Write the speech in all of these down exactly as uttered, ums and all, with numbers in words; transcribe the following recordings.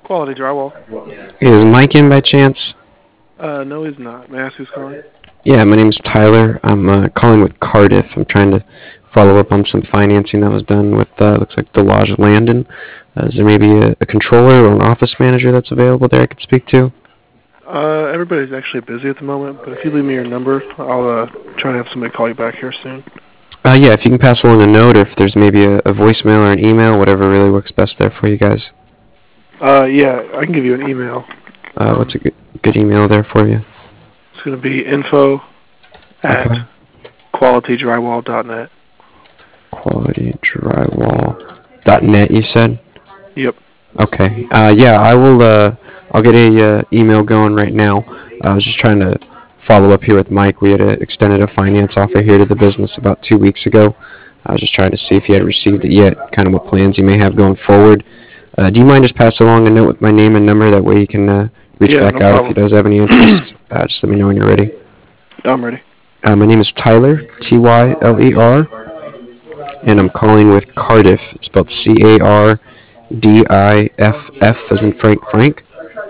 Quality drywall. Is Mike in by chance? Uh, no, he's not. May I ask who's calling? Yeah, my name's Tyler. I'm uh, calling with Cardiff. I'm trying to follow up on some financing that was done with, uh, looks like Delage Landon. Uh, is there maybe a, a controller or an office manager that's available there I could speak to? Uh, everybody's actually busy at the moment, but if you leave me your number, I'll uh, try to have somebody call you back here soon. Uh, yeah, if you can pass along a note or if there's maybe a, a voicemail or an email, whatever really works best there for you guys. Uh, yeah, I can give you an email. Uh, Um, what's a good, good email there for you? It's going to be info at Okay. quality drywall dot net. quality drywall dot net, you said? Yep. Okay. Uh, yeah, I will. Uh, I'll get a uh, email going right now. I was just trying to follow up here with Mike. We had uh, extended a finance offer here to the business about two weeks ago. I was just trying to see if he had received it yet, kind of what plans he may have going forward. Uh, do you mind just pass along a note with my name and number? That way he can uh, reach Yeah, back no out problem. if he does have any interest. Uh, just let me know when you're ready. I'm ready. Uh, my name is Tyler, T Y L E R, and I'm calling with Cardiff. It's spelled C A R D I F F as in Frank Frank.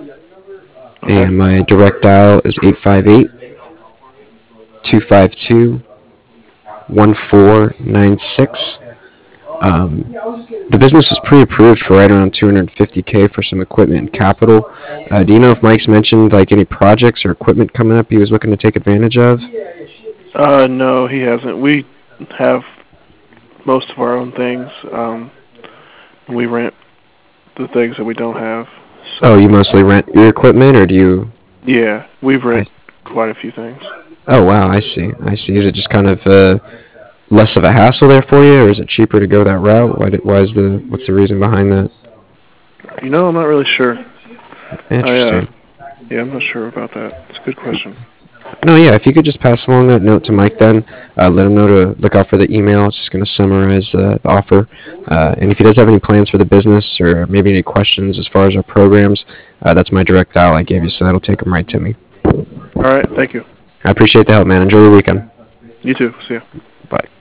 Okay. And my direct dial is eight five eight, two five two, one four nine six. Um, the business is pre-approved for right around two hundred fifty K for some equipment and capital. Uh, do you know if Mike's mentioned like any projects or equipment coming up he was looking to take advantage of? Uh, no, he hasn't. We have most of our own things. Um, we rent the things that we don't have. So, Oh, you mostly rent your equipment, or do you? yeah, we've I, rent quite a few things. oh wow, I see. I see. Is it just kind of uh, less of a hassle there for you, or is it cheaper to go that route? Why, did, why is the? What's the reason behind that? You know, I'm not really sure. I, uh, Interesting. yeah, I'm not sure about that. It's a good question. No, yeah. If you could just pass along that note to Mike, then uh, let him know to look out for the email. It's just going to summarize uh, the offer. Uh, and if he does have any plans for the business or maybe any questions as far as our programs, uh, that's my direct dial I gave you, so that'll take him right to me. All right, thank you. I appreciate the help, man. Enjoy your weekend. You too. See ya. Bye.